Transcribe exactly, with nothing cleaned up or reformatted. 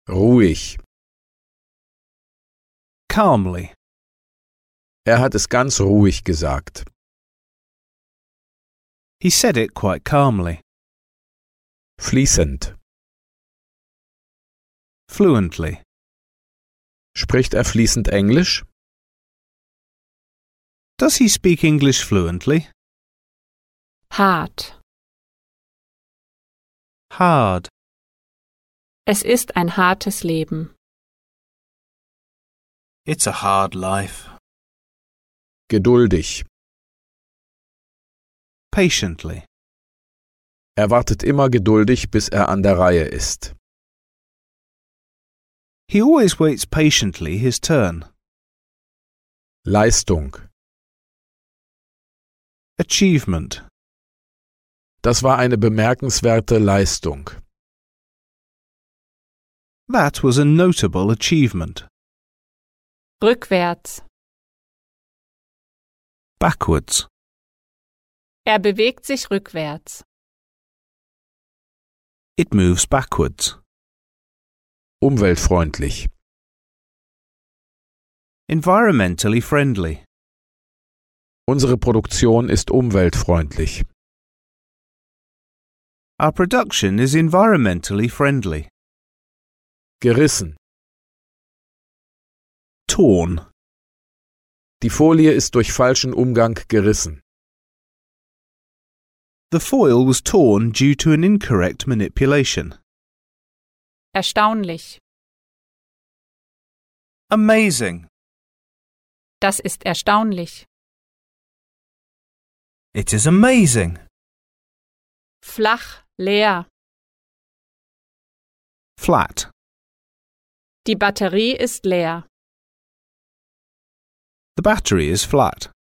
Ruhig. Calmly. Er hat es ganz ruhig gesagt. He said it quite calmly. Fließend. Fluently. Spricht er fließend Englisch? Does he speak English fluently? Hart. Hard. Es ist ein hartes Leben. It's a hard life. Geduldig. Patiently. Er wartet immer geduldig, bis er an der Reihe ist. He always waits patiently his turn. Leistung. Achievement. Das war eine bemerkenswerte Leistung. That was a notable achievement. Rückwärts. Backwards. Er bewegt sich rückwärts. It moves backwards. Umweltfreundlich. Environmentally friendly. Unsere Produktion ist umweltfreundlich. Our production is environmentally friendly. Gerissen. Torn. Die Folie ist durch falschen Umgang gerissen. The foil was torn due to an incorrect manipulation. Erstaunlich. Amazing. Das ist erstaunlich. It is amazing. Flach, leer. Flat. Die Batterie ist leer. The battery is flat.